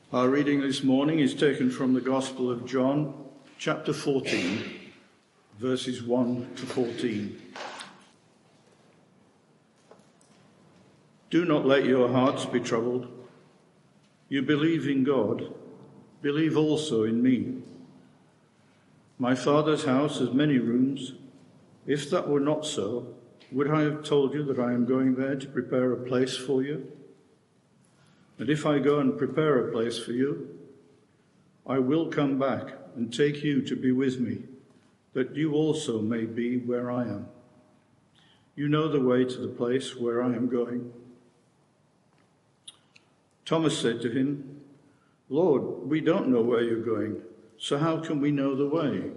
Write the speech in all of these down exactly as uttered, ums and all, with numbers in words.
Our reading this morning is taken from the Gospel of John, chapter fourteen, verses one to fourteen. Do not let your hearts be troubled. You believe in God, believe also in me. My Father's house has many rooms. If that were not so, would I have told you that I am going there to prepare a place for you? And if I go and prepare a place for you, I will come back and take you to be with me, that you also may be where I am. You know the way to the place where I am going. Thomas said to him, Lord, we don't know where you're going, so how can we know the way?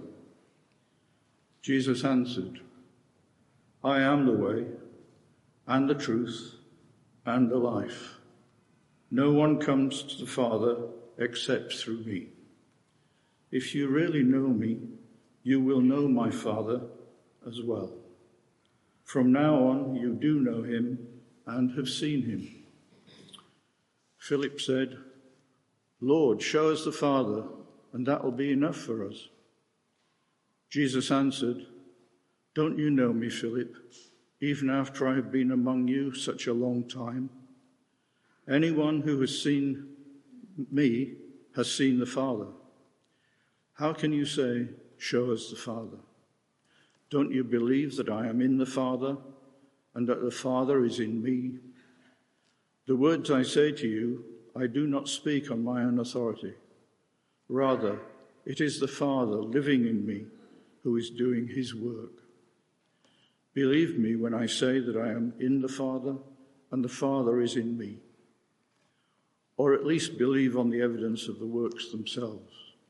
Jesus answered, I am the way, and the truth, and the life. No one comes to the Father except through me. If you really know me, you will know my Father as well. From now on, you do know him and have seen him. Philip said, Lord, show us the Father, and that will be enough for us. Jesus answered, Don't you know me, Philip, even after I have been among you such a long time? Anyone who has seen me has seen the Father. How can you say, show us the Father? Don't you believe that I am in the Father and that the Father is in me? The words I say to you, I do not speak on my own authority. Rather, it is the Father living in me who is doing his work. Believe me when I say that I am in the Father and the Father is in me. Or at least believe on the evidence of the works themselves.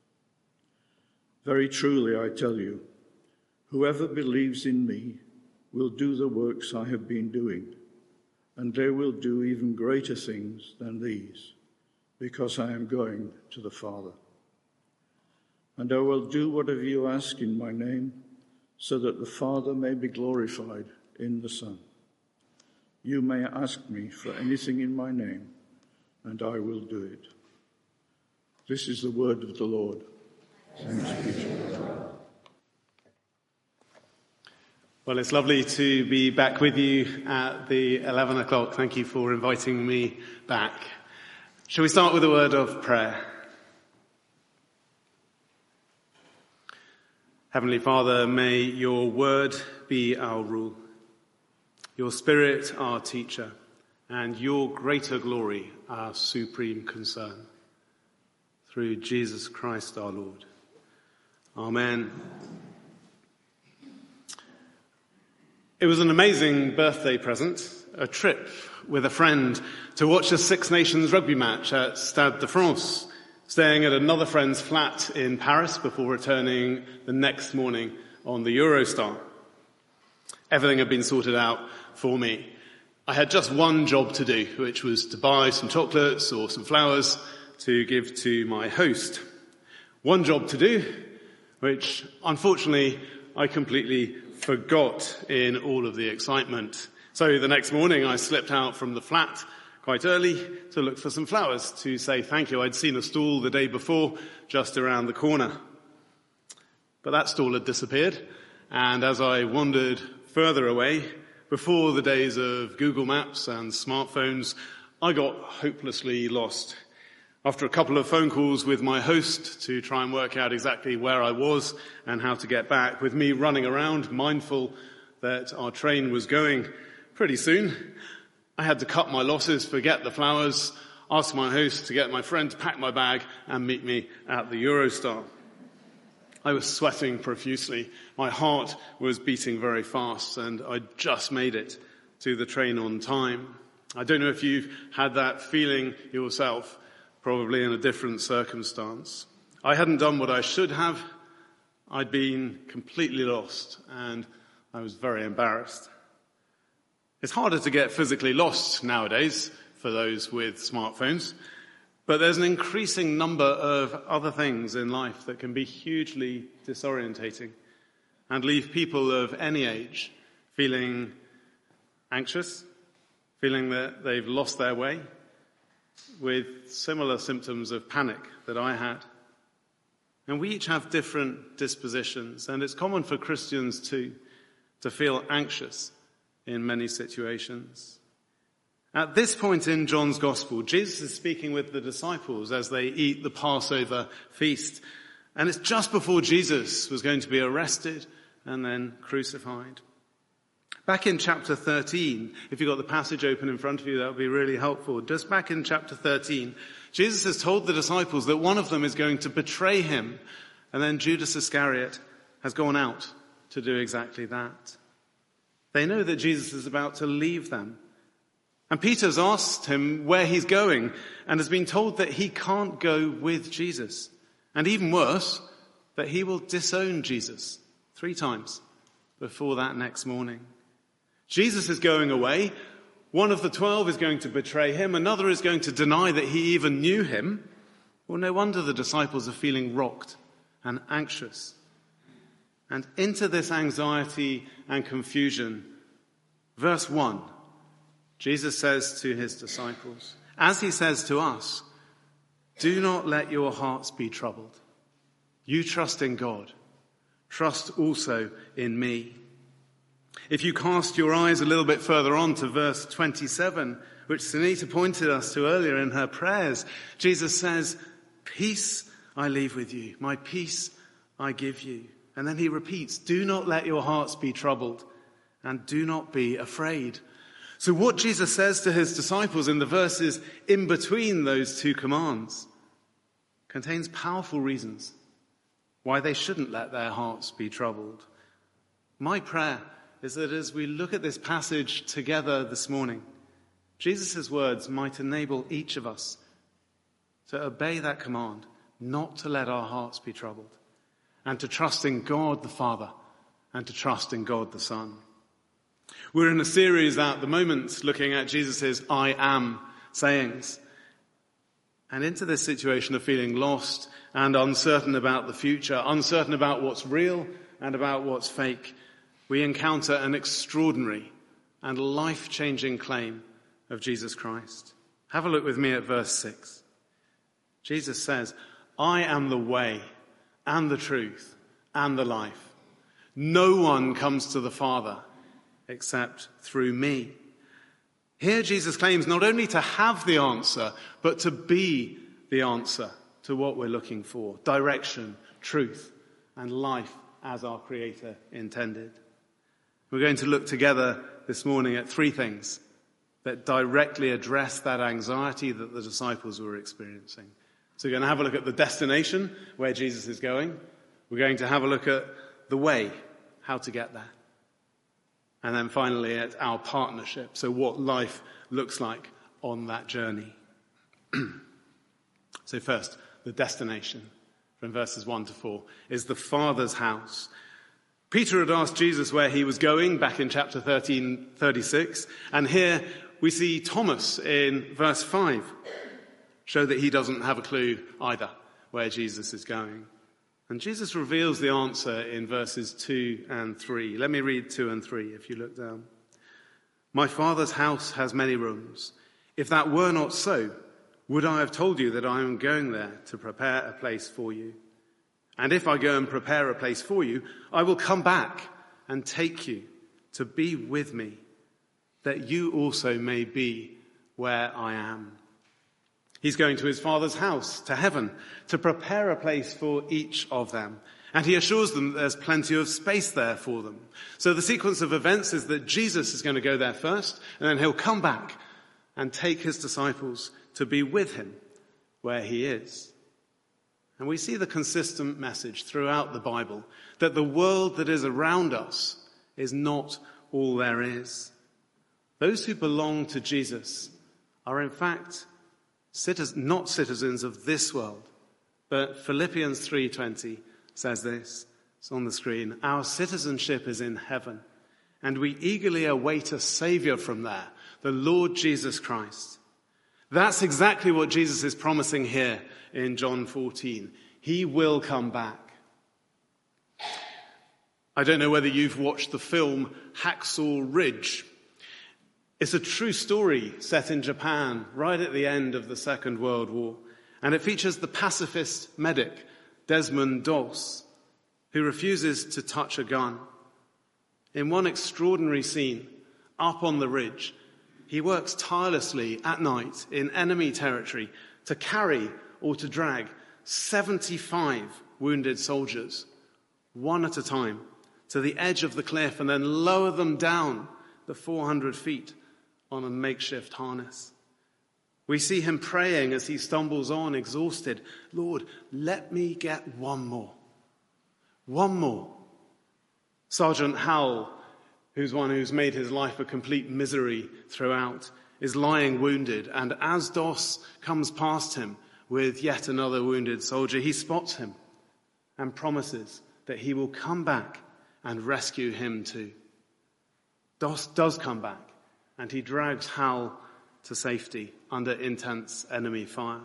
Very truly, I tell you, whoever believes in me will do the works I have been doing, and they will do even greater things than these, because I am going to the Father. And I will do whatever you ask in my name, so that the Father may be glorified in the Son. You may ask me for anything in my name, and I will do it. This is the word of the Lord. Thanks be to God. Well, it's lovely to be back with you at the eleven o'clock. Thank you for inviting me back. Shall we start with a word of prayer? Heavenly Father, may your word be our rule, your spirit our teacher, and your greater glory our supreme concern. Through Jesus Christ our Lord. Amen. It was an amazing birthday present, a trip with a friend to watch a Six Nations rugby match at Stade de France, staying at another friend's flat in Paris before returning the next morning on the Eurostar. Everything had been sorted out for me. I had just one job to do, which was to buy some chocolates or some flowers to give to my host. One job to do, which unfortunately I completely forgot in all of the excitement. So the next morning I slipped out from the flat quite early to look for some flowers to say thank you. I'd seen a stall the day before just around the corner. But that stall had disappeared, and as I wandered further away, before the days of Google Maps and smartphones, I got hopelessly lost. After a couple of phone calls with my host to try and work out exactly where I was and how to get back, with me running around mindful that our train was going pretty soon, I had to cut my losses, forget the flowers, ask my host to get my friend to pack my bag and meet me at the Eurostar. I was sweating profusely. My heart was beating very fast, and I just made it to the train on time. I don't know if you've had that feeling yourself, probably in a different circumstance. I hadn't done what I should have. I'd been completely lost, and I was very embarrassed. It's harder to get physically lost nowadays for those with smartphones. But there's an increasing number of other things in life that can be hugely disorientating and leave people of any age feeling anxious, feeling that they've lost their way, with similar symptoms of panic that I had. And we each have different dispositions, and it's common for Christians too to feel anxious in many situations. At this point in John's Gospel, Jesus is speaking with the disciples as they eat the Passover feast. And it's just before Jesus was going to be arrested and then crucified. Back in chapter thirteen, if you've got the passage open in front of you, that would be really helpful. Just back in chapter thirteen, Jesus has told the disciples that one of them is going to betray him. And then Judas Iscariot has gone out to do exactly that. They know that Jesus is about to leave them. And Peter's asked him where he's going and has been told that he can't go with Jesus. And even worse, that he will disown Jesus three times before that next morning. Jesus is going away. One of the twelve is going to betray him. Another is going to deny that he even knew him. Well, no wonder the disciples are feeling rocked and anxious. And into this anxiety and confusion, verse one, Jesus says to his disciples, as he says to us, do not let your hearts be troubled. You trust in God. Trust also in me. If you cast your eyes a little bit further on to verse twenty-seven, which Sunita pointed us to earlier in her prayers, Jesus says, peace I leave with you. My peace I give you. And then he repeats, do not let your hearts be troubled and do not be afraid. So what Jesus says to his disciples in the verses in between those two commands contains powerful reasons why they shouldn't let their hearts be troubled. My prayer is that as we look at this passage together this morning, Jesus' words might enable each of us to obey that command, not to let our hearts be troubled, and to trust in God the Father and to trust in God the Son. We're in a series at the moment looking at Jesus' I am sayings. And into this situation of feeling lost and uncertain about the future, uncertain about what's real and about what's fake, we encounter an extraordinary and life-changing claim of Jesus Christ. Have a look with me at verse six. Jesus says, I am the way and the truth and the life. No one comes to the Father except through me. Here Jesus claims not only to have the answer, but to be the answer to what we're looking for. Direction, truth, and life as our Creator intended. We're going to look together this morning at three things that directly address that anxiety that the disciples were experiencing. So we're going to have a look at the destination, where Jesus is going. We're going to have a look at the way, how to get there. And then finally at our partnership, so what life looks like on that journey. So first, the destination from verses one to four is the Father's house. Peter had asked Jesus where he was going back in chapter thirteen thirty-six, and here we see Thomas in verse five show that he doesn't have a clue either where Jesus is going. And Jesus reveals the answer in verses two and three. Let me read two and three if you look down. My Father's house has many rooms. If that were not so, would I have told you that I am going there to prepare a place for you? And if I go and prepare a place for you, I will come back and take you to be with me, that you also may be where I am. He's going to his Father's house, to heaven, to prepare a place for each of them. And he assures them that there's plenty of space there for them. So the sequence of events is that Jesus is going to go there first, and then he'll come back and take his disciples to be with him where he is. And we see the consistent message throughout the Bible that the world that is around us is not all there is. Those who belong to Jesus are in fact Citizens, not citizens of this world, but Philippians three twenty says this. It's on the screen. Our citizenship is in heaven, and we eagerly await a Savior from there, the Lord Jesus Christ. That's exactly what Jesus is promising here in John fourteen. He will come back. I don't know whether you've watched the film Hacksaw Ridge. It's a true story set in Japan right at the end of the Second World War, and it features the pacifist medic Desmond Doss, who refuses to touch a gun. In one extraordinary scene, up on the ridge, he works tirelessly at night in enemy territory to carry or to drag seventy-five wounded soldiers, one at a time, to the edge of the cliff and then lower them down the four hundred feet on a makeshift harness. We see him praying as he stumbles on, exhausted. Lord, let me get one more. One more. Sergeant Howell, who's one who's made his life a complete misery throughout, is lying wounded, and as Doss comes past him with yet another wounded soldier, he spots him and promises that he will come back and rescue him too. Doss does come back, and he drags Howell to safety under intense enemy fire.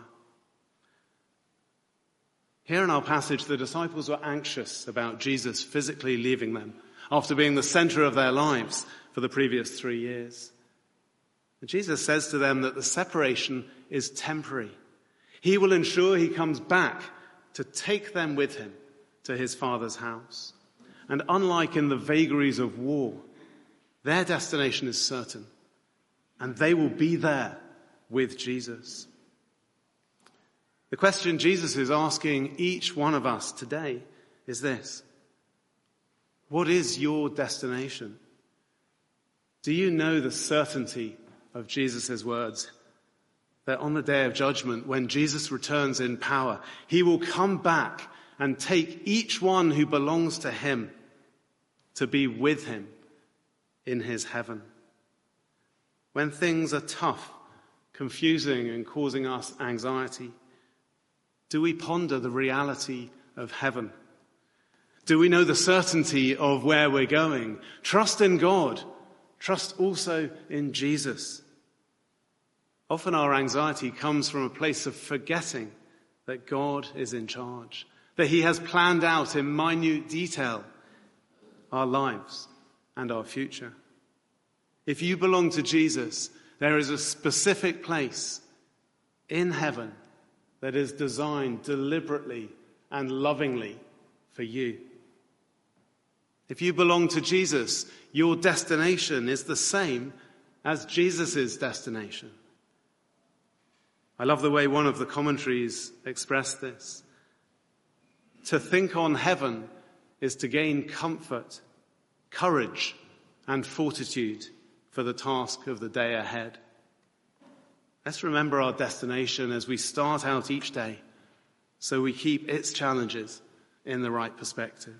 Here in our passage, the disciples were anxious about Jesus physically leaving them after being the center of their lives for the previous three years. And Jesus says to them that the separation is temporary. He will ensure he comes back to take them with him to his Father's house. And unlike in the vagaries of war, their destination is certain, and they will be there with Jesus. The question Jesus is asking each one of us today is this: what is your destination? Do you know the certainty of Jesus' words that on the day of judgment, when Jesus returns in power, he will come back and take each one who belongs to him to be with him in his heaven? When things are tough, confusing, and causing us anxiety, do we ponder the reality of heaven? Do we know the certainty of where we're going? Trust in God. Trust also in Jesus. Often our anxiety comes from a place of forgetting that God is in charge, that he has planned out in minute detail our lives and our future. If you belong to Jesus, there is a specific place in heaven that is designed deliberately and lovingly for you. If you belong to Jesus, your destination is the same as Jesus' destination. I love the way one of the commentaries expressed this. To think on heaven is to gain comfort, courage, and fortitude for the task of the day ahead. Let's remember our destination as we start out each day, so we keep its challenges in the right perspective.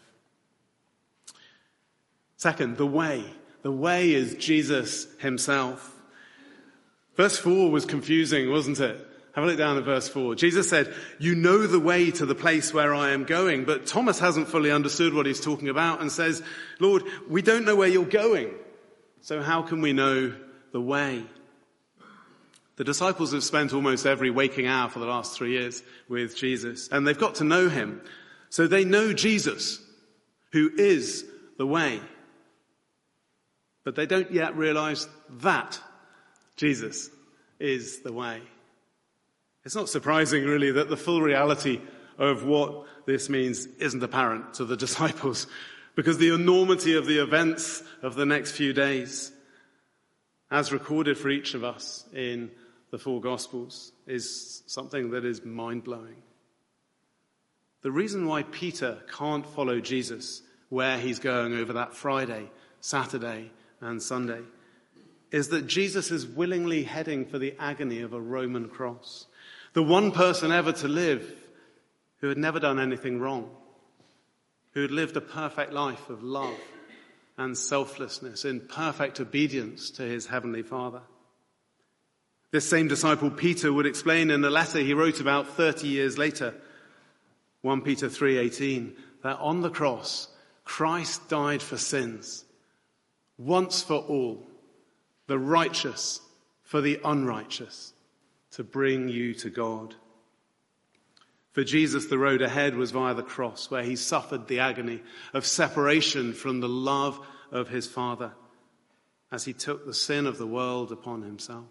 Second, the way. The way is Jesus himself. Verse four was confusing, wasn't it? Have a look down at verse four. Jesus said, "You know the way to the place where I am going." But Thomas hasn't fully understood what he's talking about and says, "Lord, we don't know where you're going. So how can we know the way?" The disciples have spent almost every waking hour for the last three years with Jesus, and they've got to know him. So they know Jesus, who is the way. But they don't yet realize that Jesus is the way. It's not surprising, really, that the full reality of what this means isn't apparent to the disciples, because the enormity of the events of the next few days, as recorded for each of us in the four Gospels, is something that is mind-blowing. The reason why Peter can't follow Jesus where he's going over that Friday, Saturday, and Sunday is that Jesus is willingly heading for the agony of a Roman cross. The one person ever to live who had never done anything wrong, who had lived a perfect life of love and selflessness in perfect obedience to his heavenly Father. This same disciple Peter would explain in a letter he wrote about thirty years later, First Peter three eighteen, that on the cross, Christ died for sins, once for all, the righteous for the unrighteous, to bring you to God. For Jesus, the road ahead was via the cross, where he suffered the agony of separation from the love of his Father. as he took the sin of the world upon himself.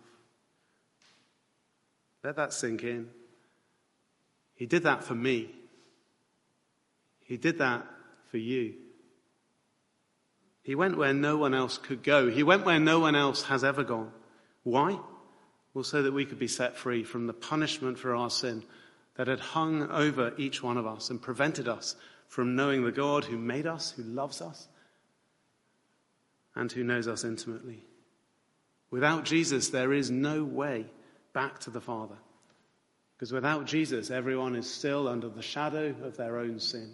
Let that sink in. He did that for me. He did that for you. He went where no one else could go. He went where no one else has ever gone. Why? Well, so that we could be set free from the punishment for our sin that had hung over each one of us and prevented us from knowing the God who made us, who loves us, and who knows us intimately. Without Jesus, there is no way back to the Father. Because without Jesus, everyone is still under the shadow of their own sin.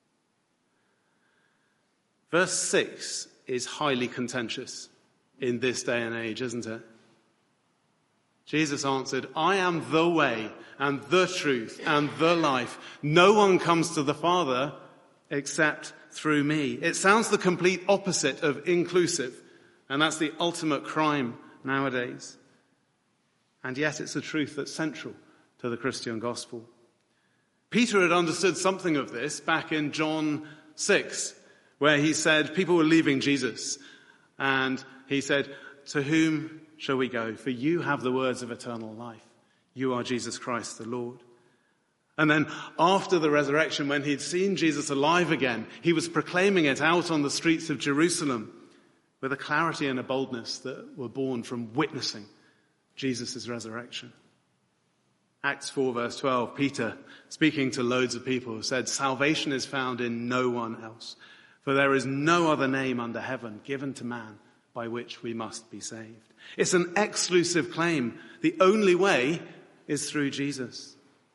Verse six is highly contentious in this day and age, isn't it? Jesus answered, I am the way and the truth and the life. No one comes to the Father except through me. It sounds the complete opposite of inclusive, and that's the ultimate crime nowadays. And yet it's a truth that's central to the Christian gospel. Peter had understood something of this back in John six, where he said people were leaving Jesus. And he said, to whom shall we go? For you have the words of eternal life. You are Jesus Christ the Lord. And then after the resurrection, when he'd seen Jesus alive again, he was proclaiming it out on the streets of Jerusalem with a clarity and a boldness that were born from witnessing Jesus' resurrection. Acts four verse twelve, Peter, speaking to loads of people, said, salvation is found in no one else, for there is no other name under heaven given to man by which we must be saved. It's an exclusive claim. The only way is through Jesus.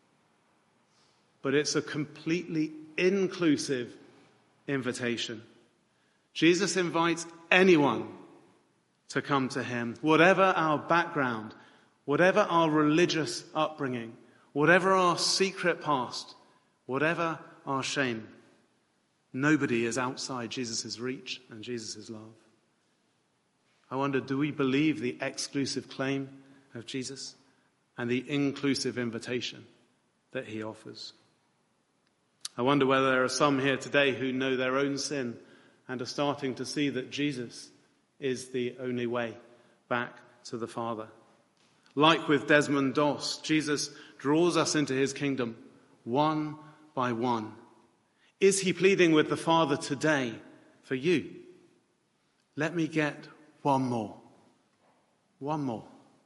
But it's a completely inclusive invitation. Jesus invites anyone to come to him, whatever our background, whatever our religious upbringing, whatever our secret past, whatever our shame. Nobody is outside Jesus' reach and Jesus' love. I wonder, do we believe the exclusive claim of Jesus and the inclusive invitation that he offers? I wonder whether there are some here today who know their own sin and are starting to see that Jesus is the only way back to the Father. Like with Desmond Doss, Jesus draws us into his kingdom one by one. Is he pleading with the Father today for you? Let me get one more. One more.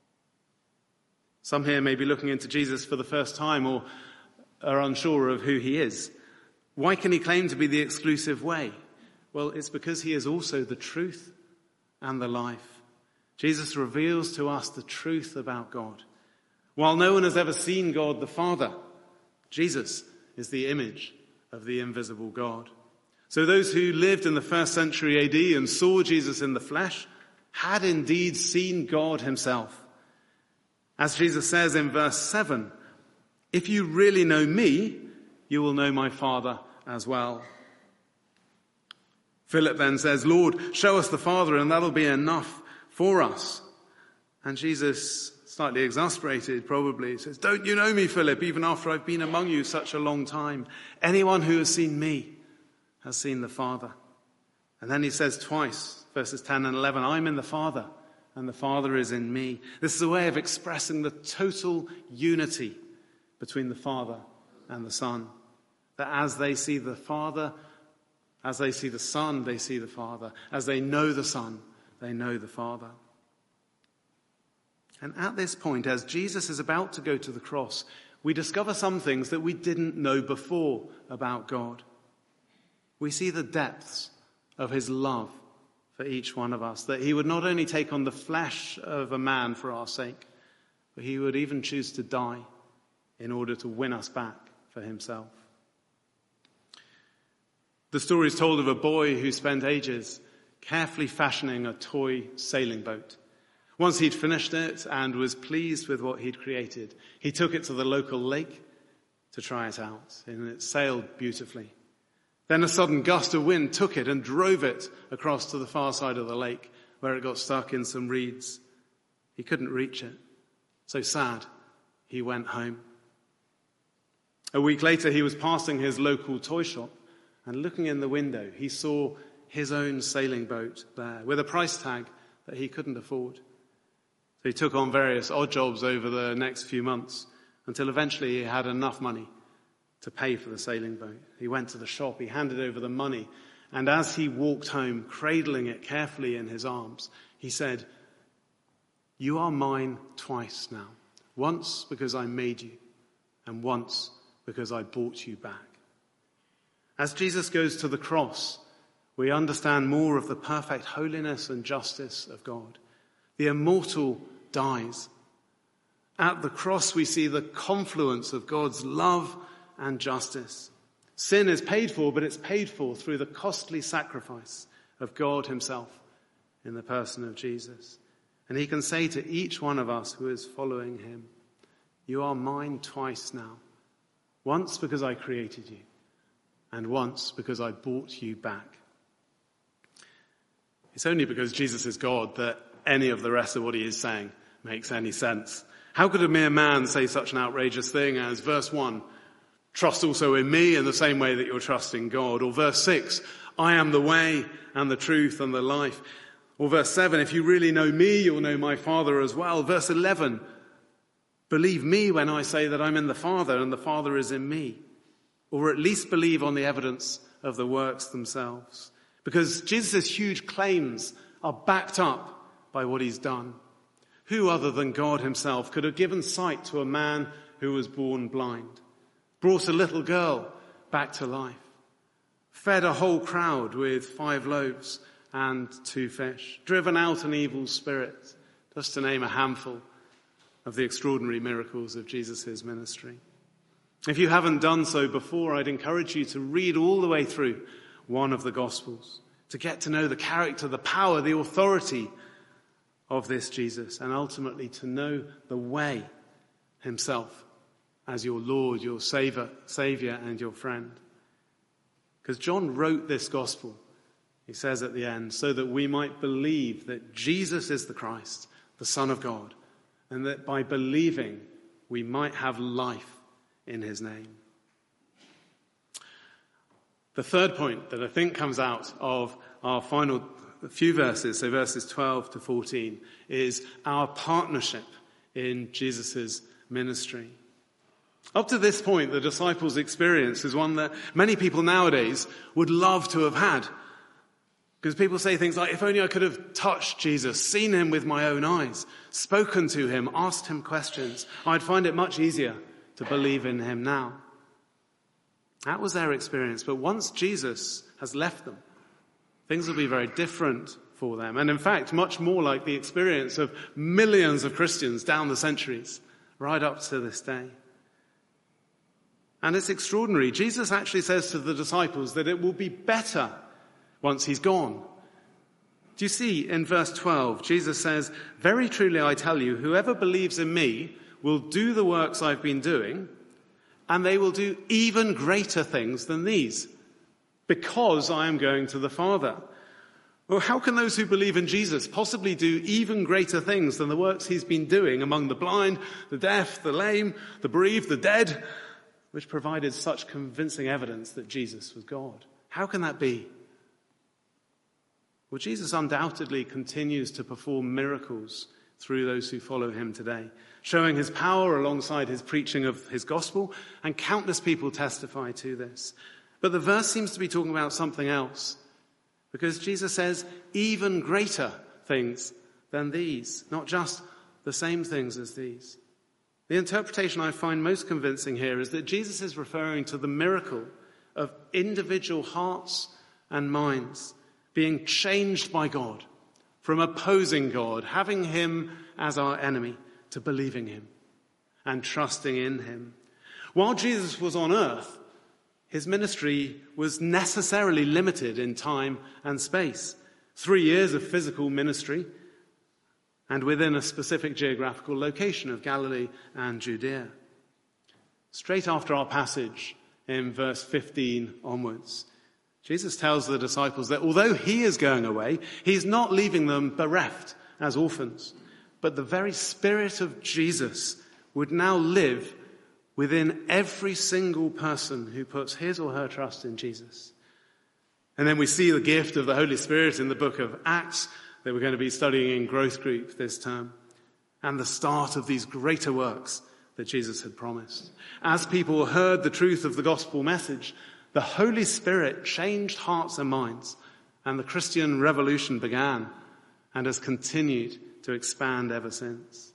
Some here may be looking into Jesus for the first time or are unsure of who he is. Why can he claim to be the exclusive way? Well, it's because he is also the truth and the life. Jesus reveals to us the truth about God. While no one has ever seen God the Father, Jesus is the image of the invisible God. So those who lived in the first century A D and saw Jesus in the flesh had indeed seen God himself. As Jesus says in verse seven, if you really know me, you will know my Father as well. Philip then says, Lord, show us the Father and that'll be enough for us. And Jesus, slightly exasperated probably, says, don't you know me, Philip, even after I've been among you such a long time? Anyone who has seen me has seen the Father. And then he says twice, verses ten and eleven, I'm in the Father and the Father is in me. This is a way of expressing the total unity between the Father and the Son. That as they see the Father, as they see the Son, they see the Father. As they know the Son, they know the Father. And at this point, as Jesus is about to go to the cross, we discover some things that we didn't know before about God. We see the depths of his love for each one of us, that he would not only take on the flesh of a man for our sake, but he would even choose to die in order to win us back for himself. The story is told of a boy who spent ages carefully fashioning a toy sailing boat. Once he'd finished it and was pleased with what he'd created, he took it to the local lake to try it out, and it sailed beautifully. Then a sudden gust of wind took it and drove it across to the far side of the lake, where it got stuck in some reeds. He couldn't reach it. So sad, he went home. A week later, he was passing his local toy shop, and looking in the window, he saw his own sailing boat there with a price tag that he couldn't afford. So he took on various odd jobs over the next few months until eventually he had enough money to pay for the sailing boat. He went to the shop, he handed over the money, and as he walked home, cradling it carefully in his arms, he said, "You are mine twice now, once because I made you, and once because I bought you back." As Jesus goes to the cross, we understand more of the perfect holiness and justice of God. The immortal dies. At the cross, we see the confluence of God's love and justice. Sin is paid for, but it's paid for through the costly sacrifice of God himself in the person of Jesus. And he can say to each one of us who is following him, "You are mine twice now. Once because I created you, and once because I bought you back." It's only because Jesus is God that any of the rest of what he is saying makes any sense. How could a mere man say such an outrageous thing as verse one, "Trust also in me in the same way that you're trusting God"? Or verse six, "I am the way and the truth and the life." Or verse seven, "If you really know me, you'll know my Father as well." Verse eleven, "Believe me when I say that I'm in the Father and the Father is in me." Or at least believe on the evidence of the works themselves. Because Jesus' huge claims are backed up by what he's done. Who other than God himself could have given sight to a man who was born blind, brought a little girl back to life, fed a whole crowd with five loaves and two fish, driven out an evil spirit, just to name a handful of the extraordinary miracles of Jesus' ministry? If you haven't done so before, I'd encourage you to read all the way through one of the Gospels to get to know the character, the power, the authority of this Jesus, and ultimately to know the way himself as your Lord, your Savior, Savior and your friend. Because John wrote this Gospel, he says at the end, so that we might believe that Jesus is the Christ, the Son of God, and that by believing we might have life in his name. The third point that I think comes out of our final few verses, so verses twelve to fourteen, is our partnership in Jesus' ministry. Up to this point, the disciples' experience is one that many people nowadays would love to have had. Because people say things like, if only I could have touched Jesus, seen him with my own eyes, spoken to him, asked him questions, I'd find it much easier to believe in him now. That was their experience. But once Jesus has left them, things will be very different for them. And in fact, much more like the experience of millions of Christians down the centuries, right up to this day. And it's extraordinary. Jesus actually says to the disciples that it will be better once he's gone. Do you see in verse twelve, Jesus says, very truly I tell you, whoever believes in me will do the works I've been doing, and they will do even greater things than these, because I am going to the Father. Well, how can those who believe in Jesus possibly do even greater things than the works he's been doing among the blind, the deaf, the lame, the bereaved, the dead, which provided such convincing evidence that Jesus was God? How can that be? Well, Jesus undoubtedly continues to perform miracles through those who follow him today, showing his power alongside his preaching of his gospel, and countless people testify to this. But the verse seems to be talking about something else, because Jesus says even greater things than these, not just the same things as these. The interpretation I find most convincing here is that Jesus is referring to the miracle of individual hearts and minds being changed by God, from opposing God, having him as our enemy, to believing him and trusting in him. While Jesus was on earth, his ministry was necessarily limited in time and space. Three years of physical ministry, and within a specific geographical location of Galilee and Judea. Straight after our passage in verse fifteen onwards, Jesus tells the disciples that although he is going away, he's not leaving them bereft as orphans, but the very Spirit of Jesus would now live within every single person who puts his or her trust in Jesus. And then we see the gift of the Holy Spirit in the book of Acts, that we're going to be studying in growth group this term, and the start of these greater works that Jesus had promised. As people heard the truth of the gospel message, the Holy Spirit changed hearts and minds, and the Christian revolution began and has continued to expand ever since.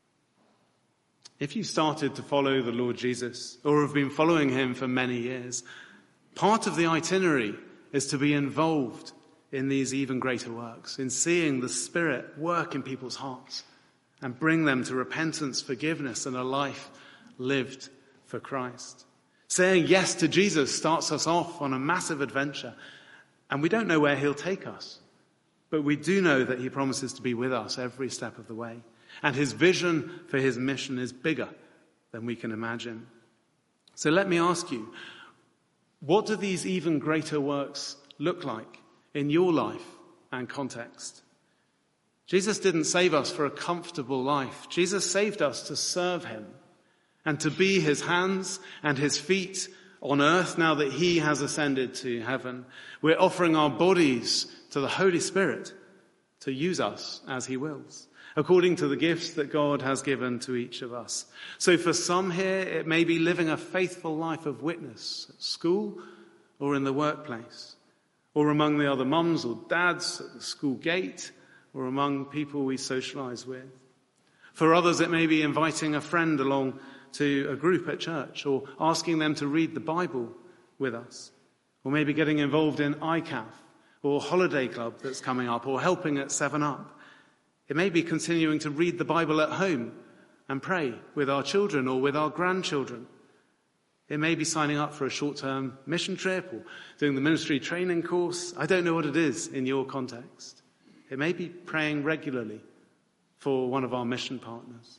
If you started to follow the Lord Jesus, or have been following him for many years, part of the itinerary is to be involved in these even greater works, in seeing the Spirit work in people's hearts and bring them to repentance, forgiveness, and a life lived for Christ. Saying yes to Jesus starts us off on a massive adventure, and we don't know where he'll take us, but we do know that he promises to be with us every step of the way, and his vision for his mission is bigger than we can imagine. So let me ask you, what do these even greater works look like in your life and context? Jesus didn't save us for a comfortable life. Jesus saved us to serve him and to be his hands and his feet on earth now that he has ascended to heaven. We're offering our bodies to the Holy Spirit to use us as he wills, according to the gifts that God has given to each of us. So for some here, it may be living a faithful life of witness at school or in the workplace, or among the other mums or dads at the school gate, or among people we socialize with. For others, it may be inviting a friend along to a group at church, or asking them to read the Bible with us, or maybe getting involved in I C A F, or holiday club that's coming up, or helping at seven up. It may be continuing to read the Bible at home and pray with our children or with our grandchildren. It may be signing up for a short-term mission trip or doing the ministry training course. I don't know what it is in your context. It may be praying regularly for one of our mission partners.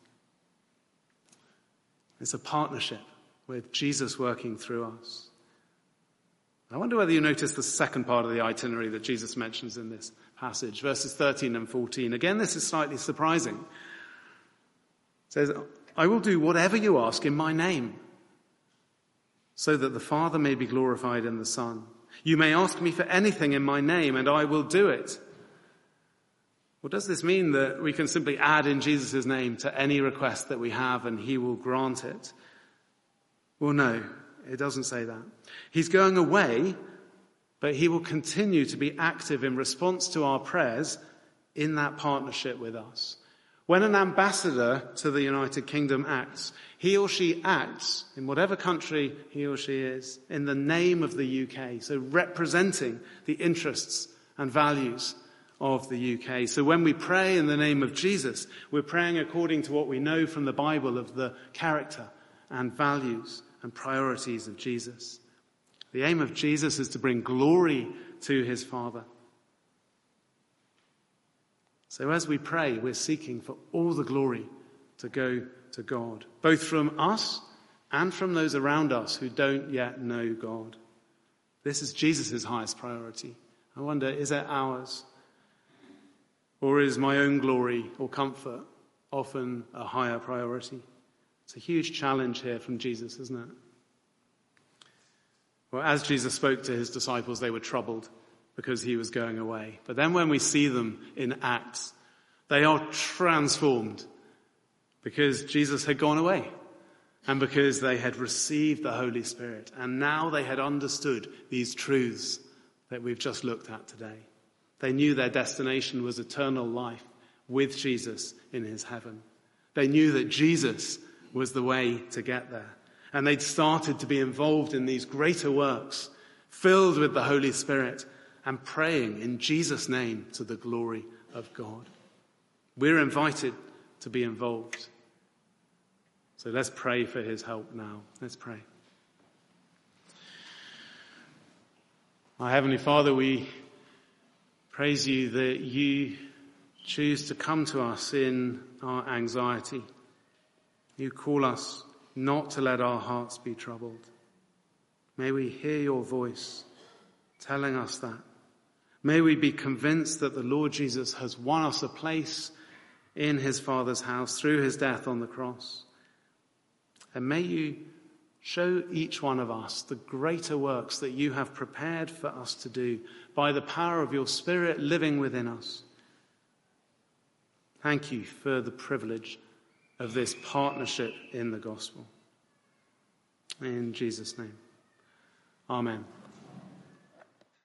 It's a partnership with Jesus working through us. I wonder whether you notice the second part of the itinerary that Jesus mentions in this passage, verses thirteen and fourteen. Again, this is slightly surprising. It says, I will do whatever you ask in my name, so that the Father may be glorified in the Son. You may ask me for anything in my name, and I will do it. Well, does this mean that we can simply add in Jesus' name to any request that we have and he will grant it? Well, no, it doesn't say that. He's going away, but he will continue to be active in response to our prayers in that partnership with us. When an ambassador to the United Kingdom acts, he or she acts in whatever country he or she is in the name of the U K, so representing the interests and values of the U K. So when we pray in the name of Jesus, we're praying according to what we know from the Bible of the character and values and priorities of Jesus. The aim of Jesus is to bring glory to his Father. So as we pray, we're seeking for all the glory to go to God, both from us and from those around us who don't yet know God. This is Jesus' highest priority. I wonder, is it ours? Or is my own glory or comfort often a higher priority? It's a huge challenge here from Jesus, isn't it? Well, as Jesus spoke to his disciples, they were troubled because he was going away. But then when we see them in Acts, they are transformed because Jesus had gone away and because they had received the Holy Spirit. And now they had understood these truths that we've just looked at today. They knew their destination was eternal life with Jesus in his heaven. They knew that Jesus was the way to get there. And they'd started to be involved in these greater works, filled with the Holy Spirit and praying in Jesus' name to the glory of God. We're invited to be involved. So let's pray for his help now. Let's pray. Our Heavenly Father, we praise you that you choose to come to us in our anxiety. You call us not to let our hearts be troubled. May we hear your voice telling us that. May we be convinced that the Lord Jesus has won us a place in his Father's house through his death on the cross. And may you show each one of us the greater works that you have prepared for us to do by the power of your Spirit living within us. Thank you for the privilege of this partnership in the gospel. In Jesus' name, amen.